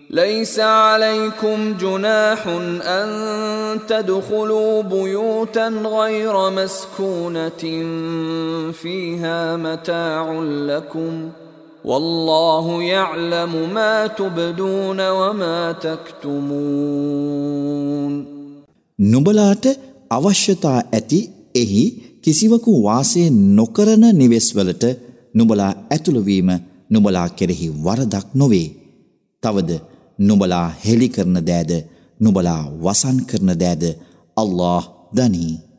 ليس عليكم جناح أن تدخلوا بيوتا غير مسكونة فيها متاع لكم والله يعلم ما تبدون وما تكتمون. නුඹලාට අවශ්‍යතා ඇති එහි කිසිවකු වාසය නොකරන නිවෙස්වලට නුඹලා ඇතුළු වීම නුඹලා කෙරෙහි වරදක් නොවේ. තවද නුඹලා හෙළි කරන දෑද නුඹලා වසන් කරන දෑද අල්ලාහ් දනී.